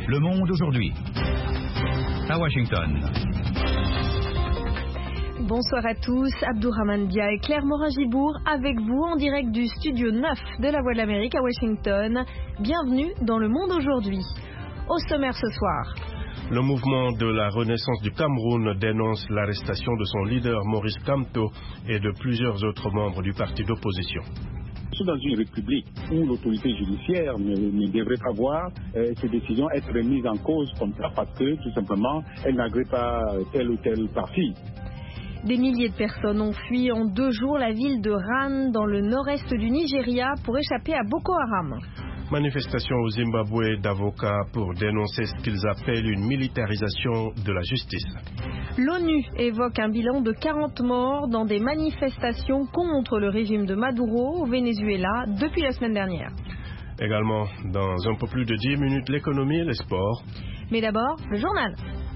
Le Monde aujourd'hui. À Washington. Bonsoir à tous, Abdourahmane Dia et Claire Morin-Gibourg avec vous en direct du studio 9 de la Voix de l'Amérique à Washington. Bienvenue dans Le Monde aujourd'hui. Au sommaire ce soir. Le mouvement de la Renaissance du Cameroun dénonce l'arrestation de son leader Maurice Kamto et de plusieurs autres membres du parti d'opposition. Dans une république où l'autorité judiciaire ne devrait pas voir ces décisions être remises en cause comme ça parce que tout simplement elle n'agrée pas tel ou tel parti. Des milliers de personnes ont fui en 2 jours la ville de Ran dans le nord-est du Nigeria pour échapper à Boko Haram. Manifestation au Zimbabwe d'avocats pour dénoncer ce qu'ils appellent une militarisation de la justice. L'ONU évoque un bilan de 40 morts dans des manifestations contre le régime de Maduro au Venezuela depuis la semaine dernière. Également, dans un peu plus de 10 minutes, l'économie et les sports. Mais d'abord, le journal.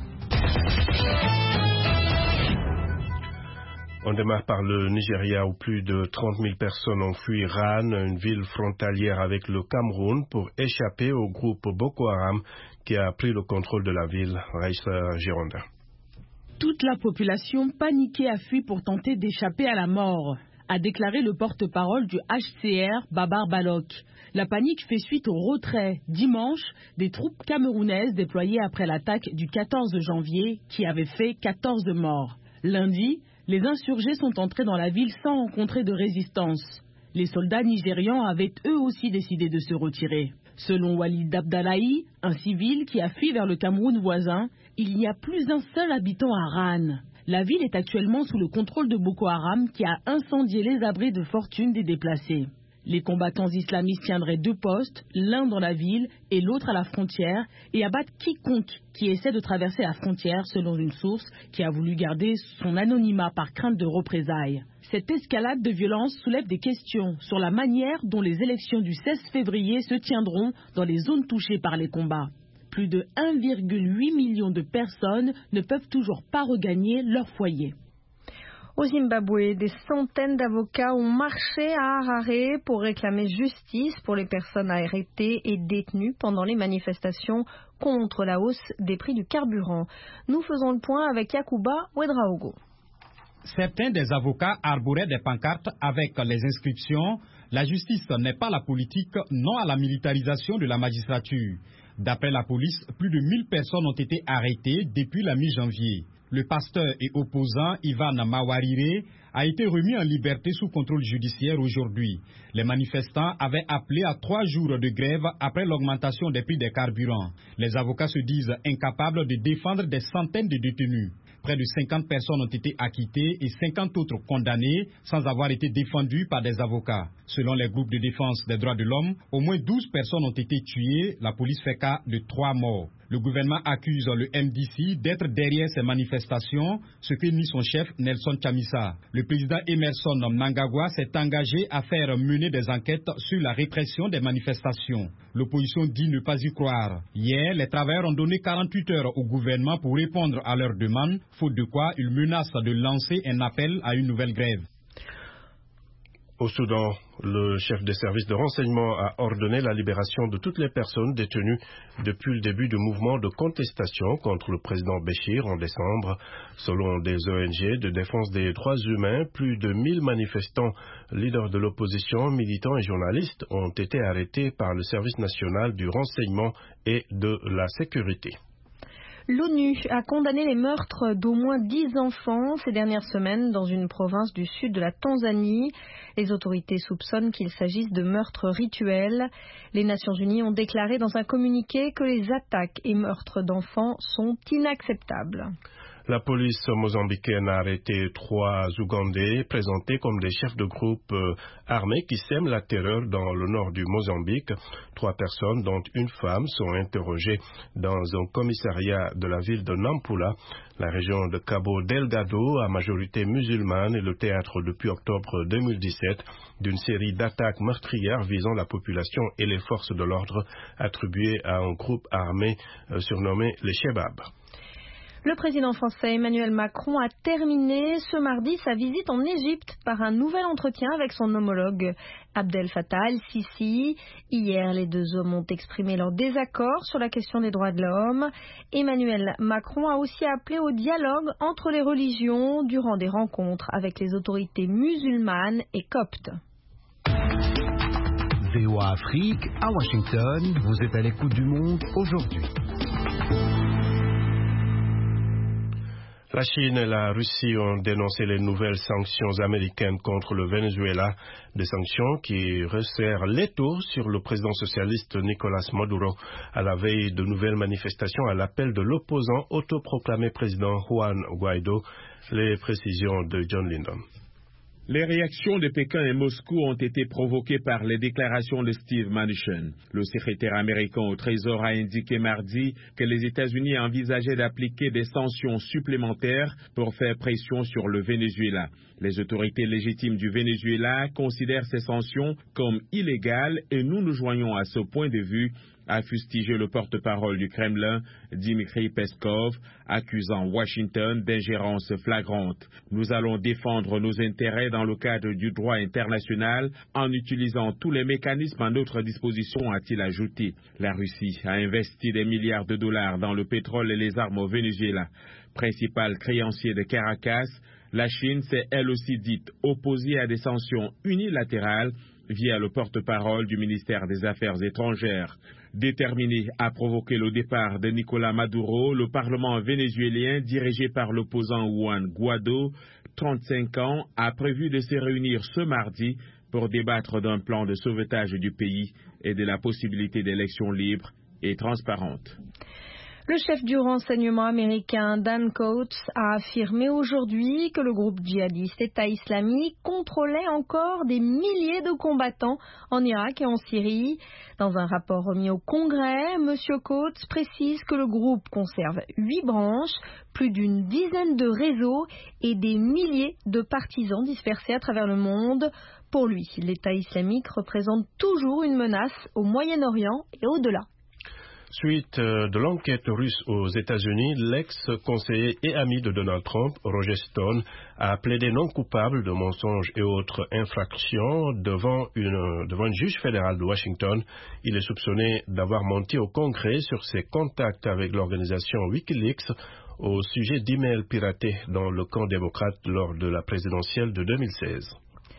On démarre par le Nigeria où plus de 30 000 personnes ont fui Ran, une ville frontalière avec le Cameroun, pour échapper au groupe Boko Haram qui a pris le contrôle de la ville. Raïssa Gironda. Toute la population paniquée a fui pour tenter d'échapper à la mort, a déclaré le porte-parole du HCR, Babar Balok. La panique fait suite au retrait, dimanche, des troupes camerounaises déployées après l'attaque du 14 janvier qui avait fait 14 morts. Lundi, les insurgés sont entrés dans la ville sans rencontrer de résistance. Les soldats nigérians avaient eux aussi décidé de se retirer. Selon Walid Abdallahi, un civil qui a fui vers le Cameroun voisin, il n'y a plus un seul habitant à Ran. La ville est actuellement sous le contrôle de Boko Haram qui a incendié les abris de fortune des déplacés. Les combattants islamistes tiendraient 2 postes, l'un dans la ville et l'autre à la frontière, et abattent quiconque qui essaie de traverser la frontière, selon une source qui a voulu garder son anonymat par crainte de représailles. Cette escalade de violence soulève des questions sur la manière dont les élections du 16 février se tiendront dans les zones touchées par les combats. Plus de 1,8 million de personnes ne peuvent toujours pas regagner leur foyer. Au Zimbabwe, des centaines d'avocats ont marché à Harare pour réclamer justice pour les personnes arrêtées et détenues pendant les manifestations contre la hausse des prix du carburant. Nous faisons le point avec Yakuba Ouedraogo. Certains des avocats arboraient des pancartes avec les inscriptions « La justice n'est pas la politique, non à la militarisation de la magistrature ». D'après la police, plus de 1000 personnes ont été arrêtées depuis la mi-janvier. Le pasteur et opposant Ivan Mawarire a été remis en liberté sous contrôle judiciaire aujourd'hui. Les manifestants avaient appelé à 3 jours de grève après l'augmentation des prix des carburants. Les avocats se disent incapables de défendre des centaines de détenus. Près de 50 personnes ont été acquittées et 50 autres condamnées sans avoir été défendues par des avocats. Selon les groupes de défense des droits de l'homme, au moins 12 personnes ont été tuées. La police fait cas de 3 morts. Le gouvernement accuse le MDC d'être derrière ces manifestations, ce que nie son chef Nelson Chamisa. Le président Emerson Mnangagwa s'est engagé à faire mener des enquêtes sur la répression des manifestations. L'opposition dit ne pas y croire. Hier, les travailleurs ont donné 48 heures au gouvernement pour répondre à leurs demandes, faute de quoi ils menacent de lancer un appel à une nouvelle grève. Au Soudan, le chef des services de renseignement a ordonné la libération de toutes les personnes détenues depuis le début du mouvement de contestation contre le président Béchir en décembre. Selon des ONG de défense des droits humains, plus de 1000 manifestants, leaders de l'opposition, militants et journalistes ont été arrêtés par le service national du renseignement et de la sécurité. L'ONU a condamné les meurtres d'au moins 10 enfants ces dernières semaines dans une province du sud de la Tanzanie. Les autorités soupçonnent qu'il s'agisse de meurtres rituels. Les Nations Unies ont déclaré dans un communiqué que les attaques et meurtres d'enfants sont inacceptables. La police mozambicaine a arrêté 3 Ougandais présentés comme des chefs de groupe armés qui sèment la terreur dans le nord du Mozambique. 3 personnes, dont une femme, sont interrogées dans un commissariat de la ville de Nampula. La région de Cabo Delgado, à majorité musulmane, est le théâtre depuis octobre 2017 d'une série d'attaques meurtrières visant la population et les forces de l'ordre attribuées à un groupe armé surnommé les Chebab. Le président français Emmanuel Macron a terminé ce mardi sa visite en Égypte par un nouvel entretien avec son homologue Abdel Fattah el-Sisi. Hier, les deux hommes ont exprimé leur désaccord sur la question des droits de l'homme. Emmanuel Macron a aussi appelé au dialogue entre les religions durant des rencontres avec les autorités musulmanes et coptes. VOA Afrique, à Washington, vous êtes à l'écoute du monde aujourd'hui. La Chine et la Russie ont dénoncé les nouvelles sanctions américaines contre le Venezuela, des sanctions qui resserrent l'étau sur le président socialiste Nicolás Maduro à la veille de nouvelles manifestations à l'appel de l'opposant autoproclamé président Juan Guaido. Les précisions de John Lindon. Les réactions de Pékin et Moscou ont été provoquées par les déclarations de Steve Mnuchin. Le secrétaire américain au Trésor a indiqué mardi que les États-Unis envisageaient d'appliquer des sanctions supplémentaires pour faire pression sur le Venezuela. Les autorités légitimes du Venezuela considèrent ces sanctions comme illégales et nous nous joignons à ce point de vue, a fustigé le porte-parole du Kremlin, Dmitry Peskov, accusant Washington d'ingérence flagrante. Nous allons défendre nos intérêts dans le cadre du droit international en utilisant tous les mécanismes à notre disposition, a-t-il ajouté. La Russie a investi des milliards de dollars dans le pétrole et les armes au Venezuela. Principal créancier de Caracas, la Chine s'est elle aussi dite opposée à des sanctions unilatérales via le porte-parole du ministère des Affaires étrangères. Déterminé à provoquer le départ de Nicolás Maduro, le Parlement vénézuélien, dirigé par l'opposant Juan Guaido, 35 ans, a prévu de se réunir ce mardi pour débattre d'un plan de sauvetage du pays et de la possibilité d'élections libres et transparentes. Le chef du renseignement américain Dan Coats a affirmé aujourd'hui que le groupe djihadiste État islamique contrôlait encore des milliers de combattants en Irak et en Syrie. Dans un rapport remis au Congrès, M. Coats précise que le groupe conserve 8 branches, plus d'une dizaine de réseaux et des milliers de partisans dispersés à travers le monde. Pour lui, l'État islamique représente toujours une menace au Moyen-Orient et au-delà. Suite de l'enquête russe aux États-Unis, l'ex-conseiller et ami de Donald Trump, Roger Stone, a plaidé non coupable de mensonges et autres infractions devant une juge fédérale de Washington. Il est soupçonné d'avoir menti au Congrès sur ses contacts avec l'organisation Wikileaks au sujet d'emails piratés dans le camp démocrate lors de la présidentielle de 2016.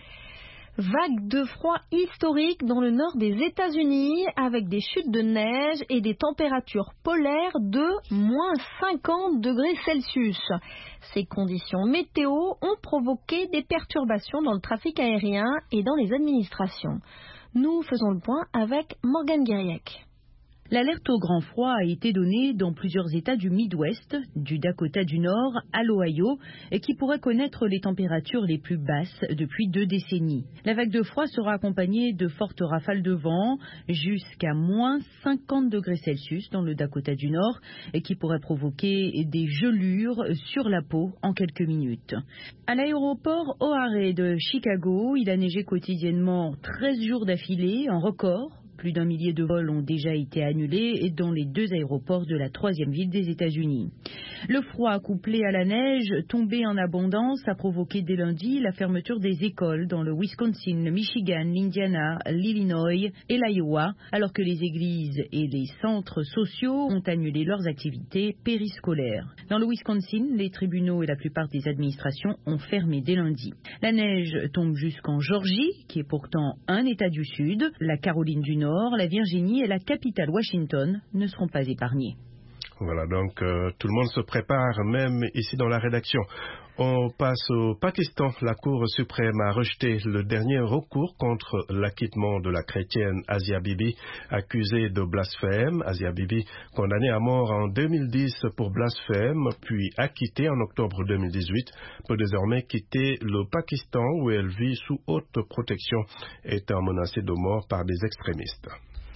Vague de froid historique dans le nord des États-Unis avec des chutes de neige et des températures polaires de moins 50 degrés Celsius. Ces conditions météo ont provoqué des perturbations dans le trafic aérien et dans les administrations. Nous faisons le point avec Morgane Guériec. L'alerte au grand froid a été donnée dans plusieurs États du Midwest, du Dakota du Nord à l'Ohio, et qui pourraient connaître les températures les plus basses depuis 2 décennies. La vague de froid sera accompagnée de fortes rafales de vent, jusqu'à moins 50 degrés Celsius dans le Dakota du Nord, et qui pourraient provoquer des gelures sur la peau en quelques minutes. À l'aéroport O'Hare de Chicago, il a neigé quotidiennement 13 jours d'affilée, en record. Plus d'1 millier de vols ont déjà été annulés dans les 2 aéroports de la 3e ville des États-Unis. Le froid couplé à la neige tombée en abondance a provoqué dès lundi la fermeture des écoles dans le Wisconsin, le Michigan, l'Indiana, l'Illinois et l'Iowa, alors que les églises et les centres sociaux ont annulé leurs activités périscolaires. Dans le Wisconsin, les tribunaux et la plupart des administrations ont fermé dès lundi. La neige tombe jusqu'en Géorgie, qui est pourtant un État du Sud, la Caroline du Nord, la Virginie et la capitale Washington ne seront pas épargnés. Voilà, donc tout le monde se prépare, même ici dans la rédaction. On passe au Pakistan. La Cour suprême a rejeté le dernier recours contre l'acquittement de la chrétienne Asia Bibi, accusée de blasphème. Asia Bibi, condamnée à mort en 2010 pour blasphème, puis acquittée en octobre 2018, peut désormais quitter le Pakistan où elle vit sous haute protection, étant menacée de mort par des extrémistes.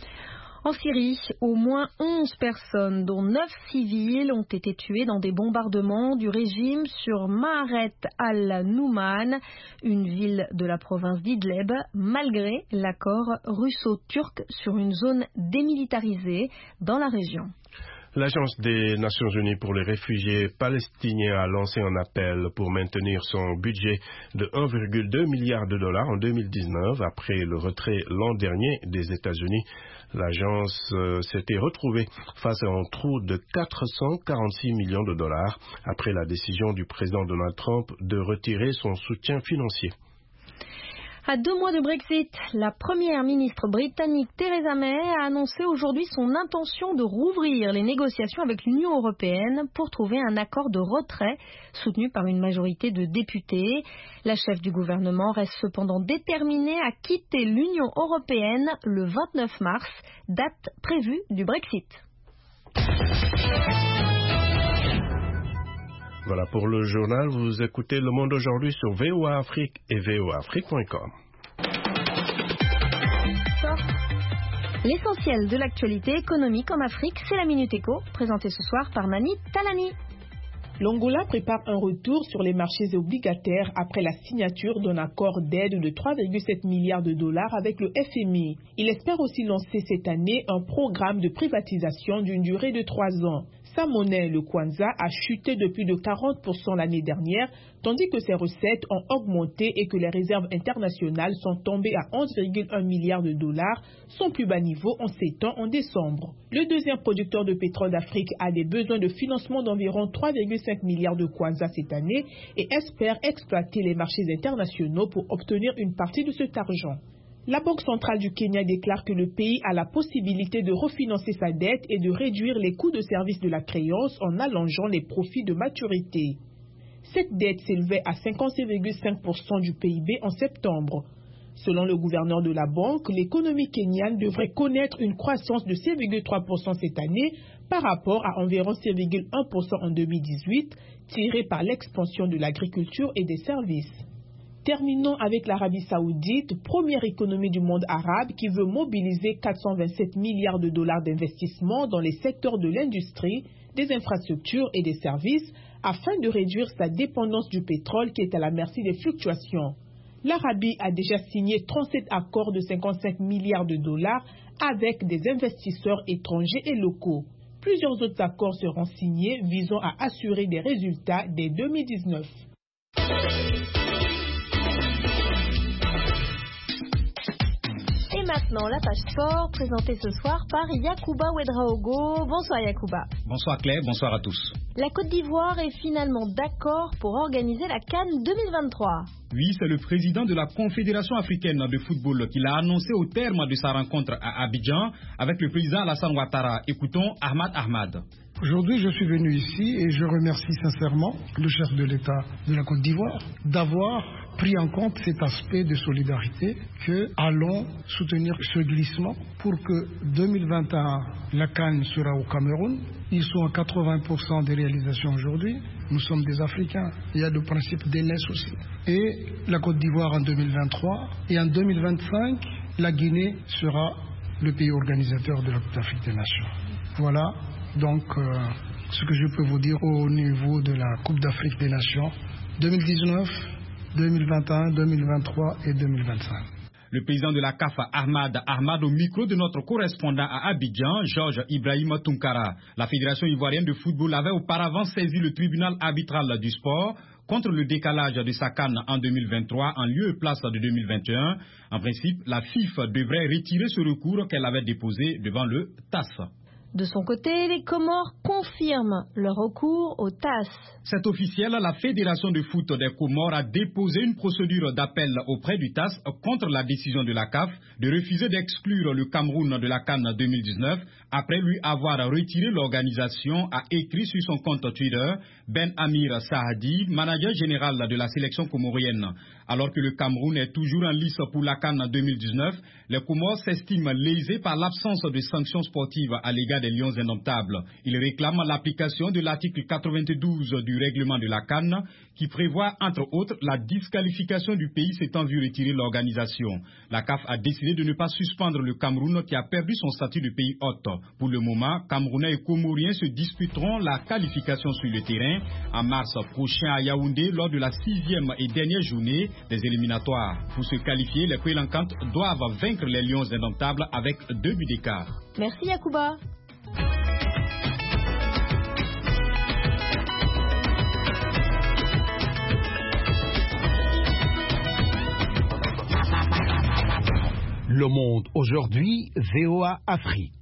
En Syrie, au moins 11 personnes, dont 9 civils, ont été tuées dans des bombardements du régime sur Maaret al-Nouman, une ville de la province d'Idleb, malgré l'accord russo-turc sur une zone démilitarisée dans la région. L'Agence des Nations Unies pour les réfugiés palestiniens a lancé un appel pour maintenir son budget de 1,2 milliard de dollars en 2019 après le retrait l'an dernier des États-Unis. L'agence s'était retrouvée face à un trou de 446 millions de dollars après la décision du président Donald Trump de retirer son soutien financier. À 2 mois de Brexit, la première ministre britannique Theresa May a annoncé aujourd'hui son intention de rouvrir les négociations avec l'Union européenne pour trouver un accord de retrait soutenu par une majorité de députés. La chef du gouvernement reste cependant déterminée à quitter l'Union européenne le 29 mars, date prévue du Brexit. Voilà pour le journal. Vous écoutez Le Monde aujourd'hui sur VOA Afrique et voaafrique.com. L'essentiel de l'actualité économique en Afrique, c'est la Minute Éco, présentée ce soir par Nani Talani. L'Angola prépare un retour sur les marchés obligataires après la signature d'un accord d'aide de 3,7 milliards de dollars avec le FMI. Il espère aussi lancer cette année un programme de privatisation d'une durée de 3 ans. Sa monnaie, le Kwanza, a chuté de plus de 40% l'année dernière, tandis que ses recettes ont augmenté et que les réserves internationales sont tombées à 11,1 milliards de dollars, son plus bas niveau en 7 ans en décembre. Le deuxième producteur de pétrole d'Afrique a des besoins de financement d'environ 3,5 milliards de Kwanza cette année et espère exploiter les marchés internationaux pour obtenir une partie de cet argent. La Banque centrale du Kenya déclare que le pays a la possibilité de refinancer sa dette et de réduire les coûts de service de la créance en allongeant les profits de maturité. Cette dette s'élevait à 56,5% du PIB en septembre. Selon le gouverneur de la banque, l'économie kenyane devrait connaître une croissance de 6,3% cette année par rapport à environ 6,1% en 2018, tirée par l'expansion de l'agriculture et des services. Terminons avec l'Arabie Saoudite, première économie du monde arabe qui veut mobiliser 427 milliards de dollars d'investissement dans les secteurs de l'industrie, des infrastructures et des services afin de réduire sa dépendance du pétrole qui est à la merci des fluctuations. L'Arabie a déjà signé 37 accords de 55 milliards de dollars avec des investisseurs étrangers et locaux. Plusieurs autres accords seront signés visant à assurer des résultats dès 2019. Et maintenant, la page sport, présentée ce soir par Yacouba Ouedraogo. Bonsoir Yacouba. Bonsoir Claire, bonsoir à tous. La Côte d'Ivoire est finalement d'accord pour organiser la CAN 2023. Oui, c'est le président de la Confédération africaine de football qui l'a annoncé au terme de sa rencontre à Abidjan avec le président Alassane Ouattara. Écoutons Ahmad. Aujourd'hui, je suis venu ici et je remercie sincèrement le chef de l'État de la Côte d'Ivoire d'avoir pris en compte cet aspect de solidarité que allons soutenir ce glissement pour que 2021, la CAN sera au Cameroun. Ils sont à 80% des réalisations aujourd'hui. Nous sommes des Africains. Il y a le principe d'aînesse aussi. Et la Côte d'Ivoire en 2023. Et en 2025, la Guinée sera le pays organisateur de la Coupe d'Afrique des Nations. Voilà donc ce que je peux vous dire au niveau de la Coupe d'Afrique des Nations 2019, 2021, 2023 et 2025. Le président de la CAF, Ahmad, au micro de notre correspondant à Abidjan, Georges Ibrahim Tunkara. La Fédération ivoirienne de football avait auparavant saisi le tribunal arbitral du sport contre le décalage de sa CAN en 2023 en lieu et place de 2021. En principe, la FIFA devrait retirer ce recours qu'elle avait déposé devant le TAS. De son côté, les Comores confirment leur recours au TAS. C'est officiel, la Fédération de foot des Comores a déposé une procédure d'appel auprès du TAS contre la décision de la CAF de refuser d'exclure le Cameroun de la CAN 2019 après lui avoir retiré l'organisation, a écrit sur son compte Twitter Ben Amir Sahadi, manager général de la sélection comorienne. Alors que le Cameroun est toujours en lice pour la CAN 2019, les Comores s'estiment lésés par l'absence de sanctions sportives à l'égard des Lions indomptables. Ils réclament l'application de l'article 92 du règlement de la CAN qui prévoit entre autres la disqualification du pays s'étant vu retirer l'organisation. La CAF a décidé de ne pas suspendre le Cameroun qui a perdu son statut de pays hôte. Pour le moment, Camerounais et Comoriens se disputeront la qualification sur le terrain en mars prochain à Yaoundé lors de la 6e et dernière journée des éliminatoires. Pour se qualifier, les Kouélankantes doivent vaincre les Lions indomptables avec 2 buts d'écart. Merci Yacouba. Le Monde aujourd'hui, VOA Afrique.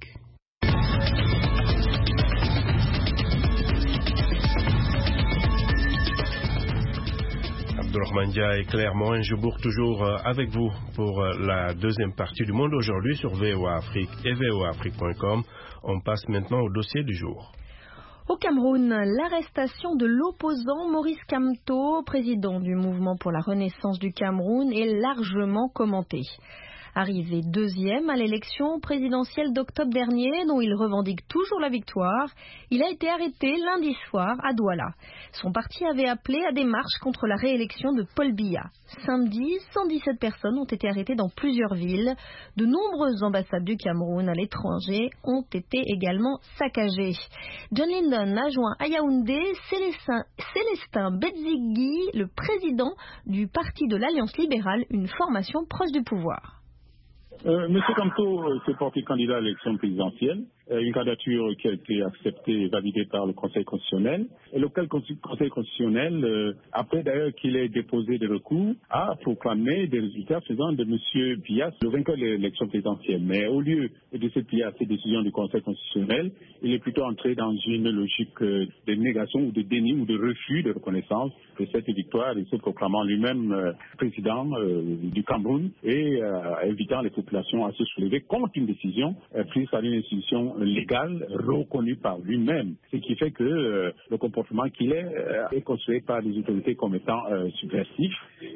Abdourahmane Dia et Claire Morin-Joubourg toujours avec vous pour la deuxième partie du Monde aujourd'hui sur VOA Afrique et voaafrique.com. On passe maintenant au dossier du jour. Au Cameroun, l'arrestation de l'opposant Maurice Kamto, président du mouvement pour la renaissance du Cameroun, est largement commentée. Arrivé deuxième à l'élection présidentielle d'octobre dernier, dont il revendique toujours la victoire, il a été arrêté lundi soir à Douala. Son parti avait appelé à des marches contre la réélection de Paul Biya. Samedi, 117 personnes ont été arrêtées dans plusieurs villes. De nombreuses ambassades du Cameroun à l'étranger ont été également saccagées. John Lindon a joint à Yaoundé Célestin Bedzigui, le président du parti de l'Alliance libérale, une formation proche du pouvoir. Monsieur Kamto s'est porté candidat à l'élection présidentielle, une candidature qui a été acceptée et validée par le Conseil constitutionnel. Et le Conseil constitutionnel, après d'ailleurs qu'il ait déposé des recours, a proclamé des résultats faisant de monsieur Biya le vainqueur de l'élection présidentielle. Mais au lieu de se plier à ces décisions du Conseil constitutionnel, il est plutôt entré dans une logique de négation ou de déni ou de refus de reconnaissance de cette victoire, et se proclamant lui-même président du Cameroun et invitant les populations à se soulever contre une décision prise par une institution légale reconnue par lui-même. Ce qui fait que le comportement qu'il est considéré par les autorités comme étant subversif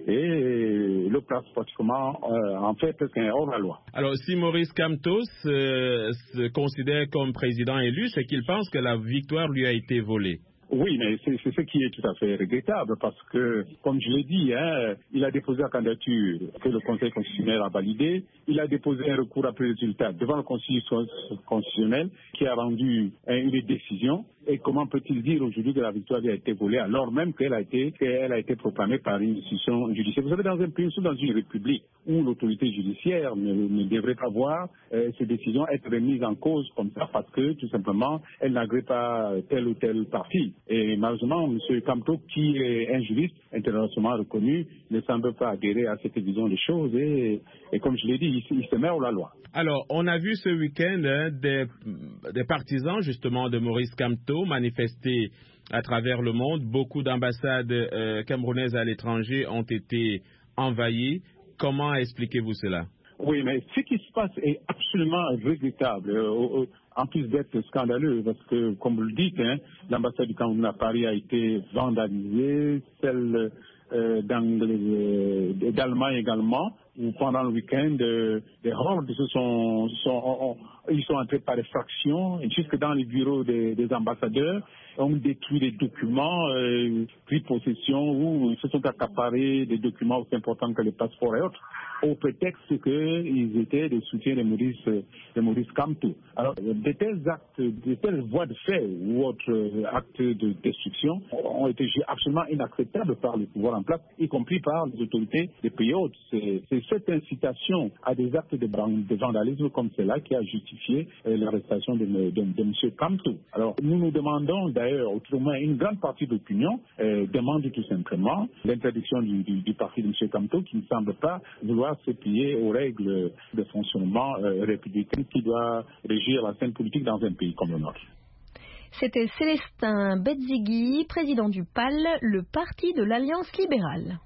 et le place pratiquement en fait qu'un hors-la-loi. Alors si Maurice Kamto se considère comme président élu, c'est qu'il pense que la victoire lui a été volée. Oui, mais c'est ce qui est tout à fait regrettable parce que, comme je l'ai dit, il a déposé la candidature que le Conseil constitutionnel a validée. Il a déposé un recours après résultat devant le Conseil constitutionnel qui a rendu une décision. Et comment peut-il dire aujourd'hui que la victoire a été volée alors même qu'elle a été proclamée par une institution judiciaire? Vous savez, dans un pays, dans une république où l'autorité judiciaire ne devrait pas voir ces décisions être remises en cause comme ça parce que tout simplement elle n'agrée pas tel ou tel parti. Et malheureusement, M. Kamto, qui est un juriste internationalement reconnu, ne semble pas adhérer à cette vision des choses et comme je l'ai dit, il se met hors la loi. Alors, on a vu ce week-end des partisans justement de Maurice Kamto manifester à travers le monde. Beaucoup d'ambassades camerounaises à l'étranger ont été envahies. Comment expliquez-vous cela? Oui, mais ce qui se passe est absolument regrettable, en plus d'être scandaleux, parce que, comme vous le dites, l'ambassade du Cameroun à Paris a été vandalisée, celle d'Allemagne également, où pendant le week-end, des hordes ils sont entrés par des fractions, jusque dans les bureaux des ambassadeurs, ont détruit des documents, pris possession, ou ils se sont accaparés des documents aussi importants que les passeports et autres, au prétexte qu'ils étaient des soutiens de Maurice Kamto. Alors, de tels actes, de telles voies de fait ou autres actes de destruction ont été absolument inacceptables par le pouvoir en place, y compris par les autorités des pays hôtes. C'est cette incitation à des actes de vandalisme comme cela qui a justifié l'arrestation de M. Kamto. Alors, nous demandons d'ailleurs, autrement, une grande partie de l'opinion demande tout simplement l'interdiction du parti de M. Kamto, qui ne semble pas vouloir se plier aux règles de fonctionnement républicain qui doit régir la scène politique dans un pays comme le nôtre. C'était Célestin Bedzigui, président du PAL, le parti de l'Alliance libérale.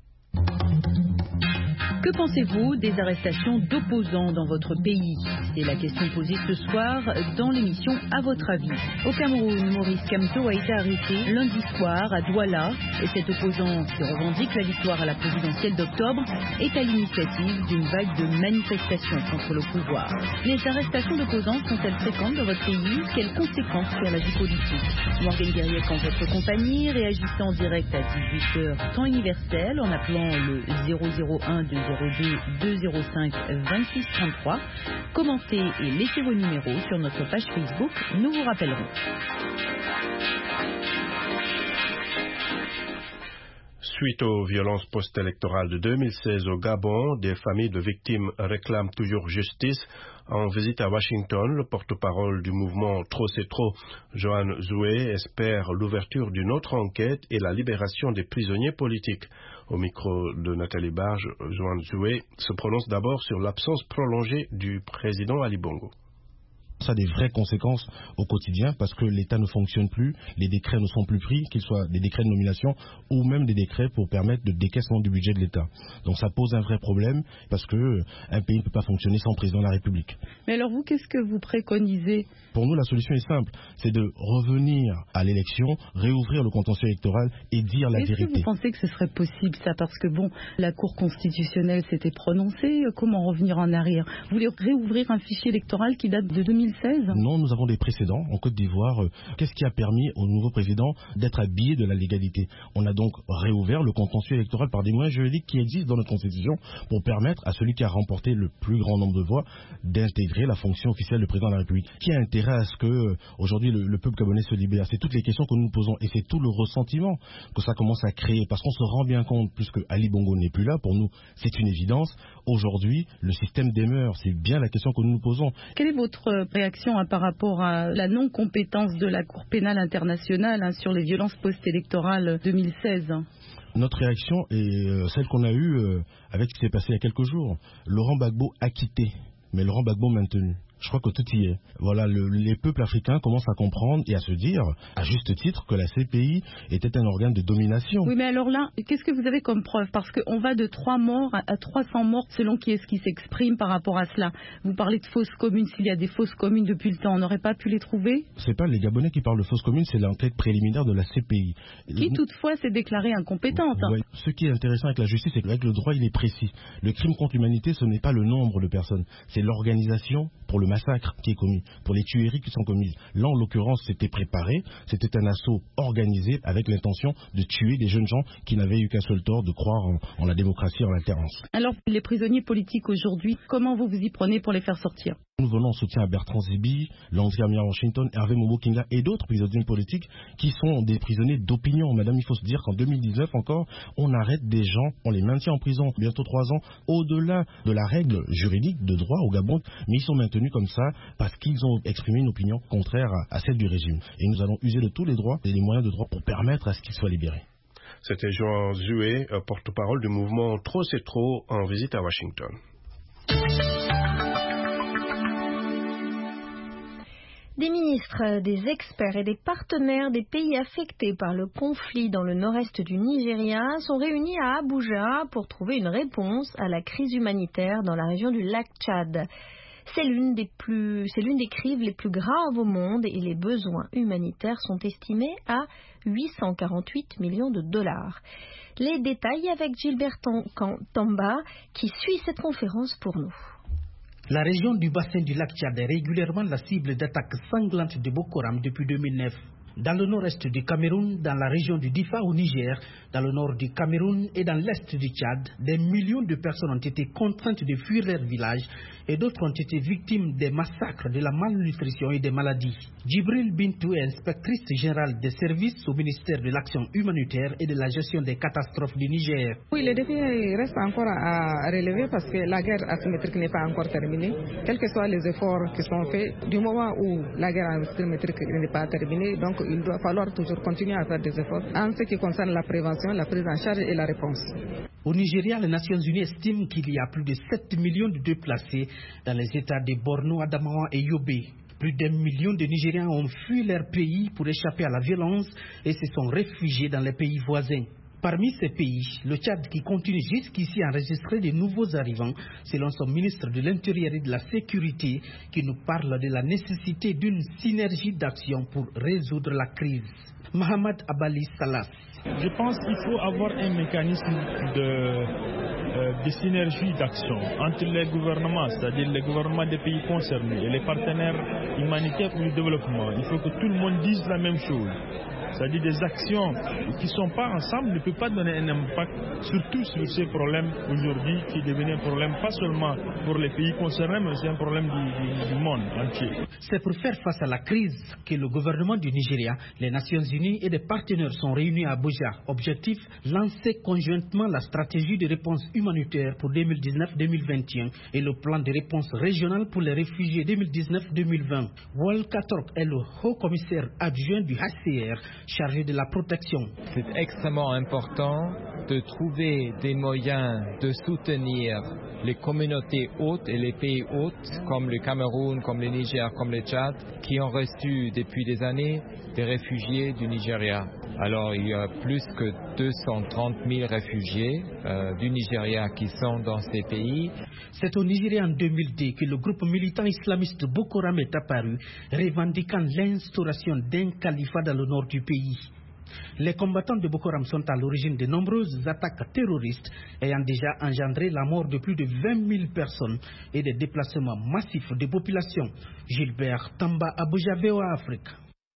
Que pensez-vous des arrestations d'opposants dans votre pays? C'est la question posée ce soir dans l'émission À votre avis. Au Cameroun, Maurice Kamto a été arrêté lundi soir à Douala et cet opposant qui revendique la victoire à la présidentielle d'octobre est à l'initiative d'une vague de manifestations contre le pouvoir. Les arrestations d'opposants sont-elles fréquentes dans votre pays? Quelles conséquences sur la vie politique? Morgan Guerriec en votre compagnie, réagissez en direct à 18h temps universel en appelant le 001 205 26 33. Commentez et laissez vos numéros sur notre page Facebook. Nous vous rappellerons. Suite aux violences post-électorales de 2016 au Gabon, des familles de victimes réclament toujours justice. En visite à Washington, le porte-parole du mouvement Trop c'est trop, Johan Zoué, espère l'ouverture d'une autre enquête et la libération des prisonniers politiques. Au micro de Nathalie Barge, Johan Zoué se prononce d'abord sur l'absence prolongée du président Ali Bongo. Ça a des vraies conséquences au quotidien parce que l'État ne fonctionne plus, les décrets ne sont plus pris, qu'ils soient des décrets de nomination ou même des décrets pour permettre le décaissement du budget de l'État. Donc ça pose un vrai problème parce qu'un pays ne peut pas fonctionner sans président de la République. Mais alors vous, qu'est-ce que vous préconisez? Pour nous, la solution est simple, c'est de revenir à l'élection, réouvrir le contentieux électoral et dire la vérité. Est-ce que vous pensez que ce serait possible ça? Parce que bon, la Cour constitutionnelle s'était prononcée, comment revenir en arrière? Vous voulez réouvrir un fichier électoral qui date de 2016? Non, nous avons des précédents en Côte d'Ivoire. Qu'est-ce qui a permis au nouveau président d'être habillé de la légalité? On a donc réouvert le contentieux électoral par des moyens juridiques qui existent dans notre constitution pour permettre à celui qui a remporté le plus grand nombre de voix d'intégrer la fonction officielle de président de la République. Qui a intérêt à ce que aujourd'hui le peuple gabonais se libère? C'est toutes les questions que nous nous posons et c'est tout le ressentiment que ça commence à créer parce qu'on se rend bien compte, puisque Ali Bongo n'est plus là, pour nous c'est une évidence. Aujourd'hui, le système demeure. C'est bien la question que nous nous posons. Quelle est votre réaction par rapport à la non-compétence de la Cour pénale internationale sur les violences post-électorales 2016? Notre réaction est celle qu'on a eue avec ce qui s'est passé il y a quelques jours. Laurent Gbagbo acquitté, mais Laurent Gbagbo maintenu. Je crois que tout y est. Voilà, les peuples africains commencent à comprendre et à se dire, à juste titre, que la CPI était un organe de domination. Oui, mais alors là, qu'est-ce que vous avez comme preuve? Parce qu'on va de 3 morts à 300 morts selon qui est-ce qui s'exprime par rapport à cela. Vous parlez de fausses communes. S'il y a des fausses communes depuis le temps, on n'aurait pas pu les trouver? C'est pas les Gabonais qui parlent de fausses communes, c'est l'enquête préliminaire de la CPI. Qui toutefois s'est déclarée incompétente. Ouais. Ce qui est intéressant avec la justice, c'est qu'avec le droit, il est précis. Le crime contre l'humanité, ce n'est pas le nombre de personnes, c'est l'organisation pour le massacre qui est commis, pour les tueries qui sont commises. Là, en l'occurrence, c'était préparé, c'était un assaut organisé avec l'intention de tuer des jeunes gens qui n'avaient eu qu'un seul tort, de croire en la démocratie, en l'alternance. Alors, les prisonniers politiques aujourd'hui, comment vous vous y prenez pour les faire sortir? Nous venons en soutien à Bertrand Zibi, Landry Amia Washington, Hervé Momo-Kinga et d'autres prisonniers politiques qui sont des prisonniers d'opinion. Madame, il faut se dire qu'en 2019 encore, on arrête des gens, on les maintient en prison bientôt 3 ans, au-delà de la règle juridique de droit au Gabon, mais ils sont maintenus comme ça parce qu'ils ont exprimé une opinion contraire à celle du régime. Et nous allons user de tous les droits et les moyens de droit pour permettre à ce qu'ils soient libérés. C'était Johan Zoué, porte-parole du mouvement Trop c'est trop, en visite à Washington. Des ministres, des experts et des partenaires des pays affectés par le conflit dans le nord-est du Nigeria sont réunis à Abuja pour trouver une réponse à la crise humanitaire dans la région du lac Tchad. C'est l'une des crises les plus graves au monde et les besoins humanitaires sont estimés à 848 millions de dollars. Les détails avec Gilbert Tamba qui suit cette conférence pour nous. La région du bassin du lac Tchad est régulièrement la cible d'attaques sanglantes de Boko Haram depuis 2009. Dans le nord-est du Cameroun, dans la région du Difa au Niger, dans le nord du Cameroun et dans l'est du Tchad, des millions de personnes ont été contraintes de fuir leur village et d'autres ont été victimes des massacres, de la malnutrition et des maladies. Djibril Bintou est inspectrice générale des services au ministère de l'Action humanitaire et de la gestion des catastrophes du Niger. Oui, le défi reste encore à relever parce que la guerre asymétrique n'est pas encore terminée. Quels que soient les efforts qui sont faits, du moment où la guerre asymétrique n'est pas terminée, donc il doit falloir toujours continuer à faire des efforts en ce qui concerne la prévention, la prise en charge et la réponse. Au Nigeria, les Nations Unies estiment qu'il y a plus de 7 millions de déplacés dans les États de Borno, Adamawa et Yobe. Plus d'1 million de Nigériens ont fui leur pays pour échapper à la violence et se sont réfugiés dans les pays voisins. Parmi ces pays, le Tchad qui continue jusqu'ici à enregistrer de nouveaux arrivants, selon son ministre de l'Intérieur et de la Sécurité, qui nous parle de la nécessité d'une synergie d'action pour résoudre la crise. Mohamed Abali Salas. Je pense qu'il faut avoir un mécanisme des synergies d'action entre les gouvernements, c'est-à-dire les gouvernements des pays concernés et les partenaires humanitaires pour le développement. Il faut que tout le monde dise la même chose. C'est-à-dire des actions qui ne sont pas ensemble ne peuvent pas donner un impact, surtout sur ces problèmes aujourd'hui qui deviennent un problème pas seulement pour les pays concernés, mais c'est un problème du monde entier. C'est pour faire face à la crise que le gouvernement du Nigeria, les Nations Unies et des partenaires sont réunis à Abuja. Objectif, lancer conjointement la stratégie de réponse humanitaire pour 2019-2021 et le plan de réponse régional pour les réfugiés 2019-2020. Walker Torp est le haut-commissaire adjoint du HCR chargé de la protection. C'est extrêmement important de trouver des moyens de soutenir les communautés hôtes et les pays hôtes comme le Cameroun, comme le Niger, comme le Tchad, qui ont reçu depuis des années des réfugiés du Nigeria. Alors il y a plus que 230 000 réfugiés du Nigeria qui sont dans ces pays. C'est au Nigeria en 2002 que le groupe militant islamiste Boko Haram est apparu, revendiquant l'instauration d'un califat dans le nord du pays. Les combattants de Boko Haram sont à l'origine de nombreuses attaques terroristes ayant déjà engendré la mort de plus de 20 000 personnes et des déplacements massifs de populations. Gilbert Tamba, Abuja, VOA Afrique.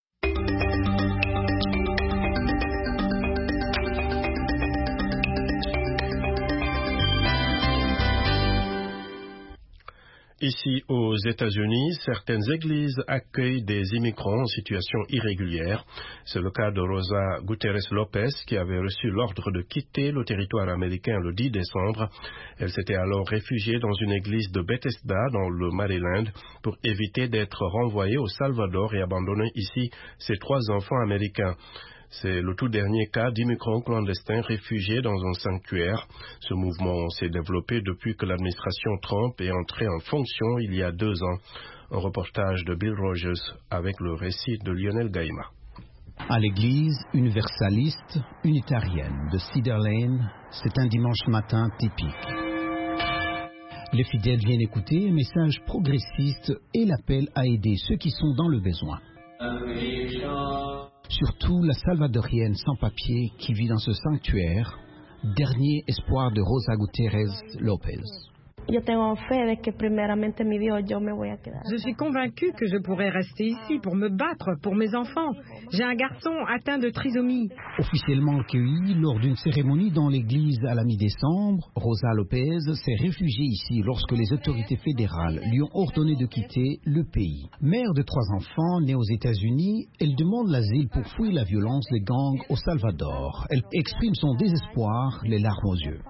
Ici aux États-Unis, certaines églises accueillent des immigrants en situation irrégulière. C'est le cas de Rosa Gutiérrez Lopez qui avait reçu l'ordre de quitter le territoire américain le 10 décembre. Elle s'était alors réfugiée dans une église de Bethesda dans le Maryland pour éviter d'être renvoyée au Salvador et abandonner ici ses 3 enfants américains. C'est le tout dernier cas d'immigrants clandestins réfugiés dans un sanctuaire. Ce mouvement s'est développé depuis que l'administration Trump est entrée en fonction il y a 2 ans. Un reportage de Bill Rogers avec le récit de Lionel Gaïma. À l'église universaliste unitarienne de Cedar Lane, c'est un dimanche matin typique. Les fidèles viennent écouter un message progressiste et l'appel à aider ceux qui sont dans le besoin. Surtout la salvadorienne sans papier qui vit dans ce sanctuaire, dernier espoir de Rosa Gutiérrez Lopez. Je suis convaincue que je pourrais rester ici pour me battre pour mes enfants. J'ai un garçon atteint de trisomie. Officiellement accueillie lors d'une cérémonie dans l'église à la mi-décembre, Rosa Lopez s'est réfugiée ici lorsque les autorités fédérales lui ont ordonné de quitter le pays. Mère de 3 enfants née aux États-Unis, elle demande l'asile pour fuir la violence des gangs au Salvador. Elle exprime son désespoir, les larmes aux yeux.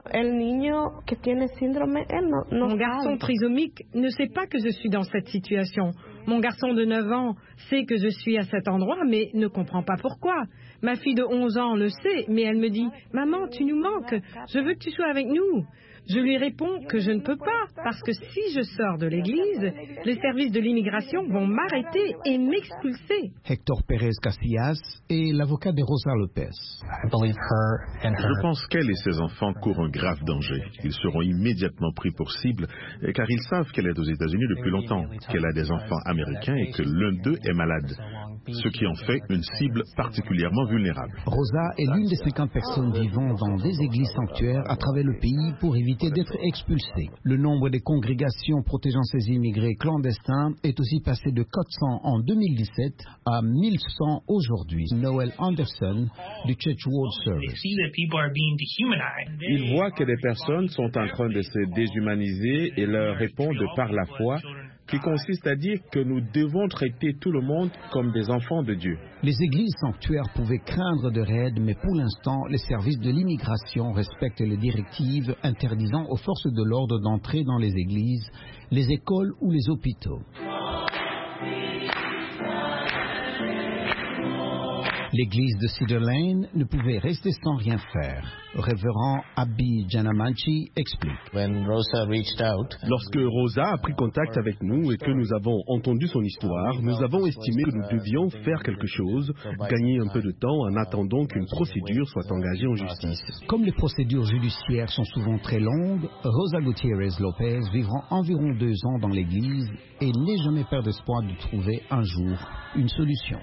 Mon garçon trisomique ne sait pas que je suis dans cette situation. Mon garçon de 9 ans sait que je suis à cet endroit, mais ne comprend pas pourquoi. Ma fille de 11 ans le sait, mais elle me dit « Maman, tu nous manques, je veux que tu sois avec nous ». Je lui réponds que je ne peux pas, parce que si je sors de l'église, les services de l'immigration vont m'arrêter et m'expulser. Hector Pérez Casillas est l'avocat de Rosa Lopez. Je pense qu'elle et ses enfants courent un grave danger. Ils seront immédiatement pris pour cible, car ils savent qu'elle est aux États-Unis depuis longtemps, qu'elle a des enfants américains et que l'un d'eux est malade, ce qui en fait une cible particulièrement vulnérable. Rosa est l'une des 50 personnes vivant dans des églises sanctuaires à travers le pays pour éviter d'être expulsés. Le nombre des congrégations protégeant ces immigrés clandestins est aussi passé de 400 en 2017 à 1100 aujourd'hui. Noel Anderson du Church World Service. Ils voient que des personnes sont en train de se déshumaniser et leur répondent par la foi, qui consiste à dire que nous devons traiter tout le monde comme des enfants de Dieu. Les églises sanctuaires pouvaient craindre de raids, mais pour l'instant, les services de l'immigration respectent les directives interdisant aux forces de l'ordre d'entrer dans les églises, les écoles ou les hôpitaux. L'église de Cedar Lane ne pouvait rester sans rien faire. Le révérend Abi Janamanchi explique. Lorsque Rosa a pris contact avec nous et que nous avons entendu son histoire, nous avons estimé que nous devions faire quelque chose, gagner un peu de temps en attendant qu'une procédure soit engagée en justice. Comme les procédures judiciaires sont souvent très longues, Rosa Gutiérrez Lopez vivra environ 2 ans dans l'église et n'est jamais perdre d'espoir de trouver un jour une solution.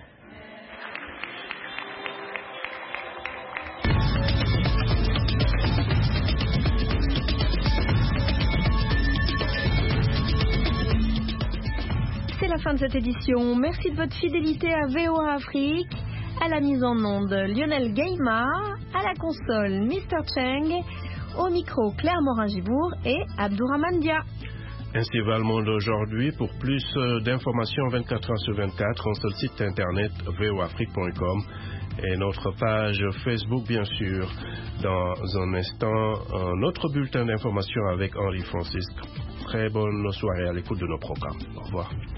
fin de cette édition. Merci de votre fidélité à VOA Afrique. À la mise en onde, Lionel Gaima. À la console, Mr. Cheng. Au micro, Claire Morin-Gibourg et Abdourahmane Dia. Ainsi va le monde aujourd'hui. Pour plus d'informations 24 heures sur 24, on se le site internet voafrique.com et notre page Facebook, bien sûr. Dans un instant, un autre bulletin d'information avec Henri Francisque. Très bonne soirée à l'écoute de nos programmes. Au revoir.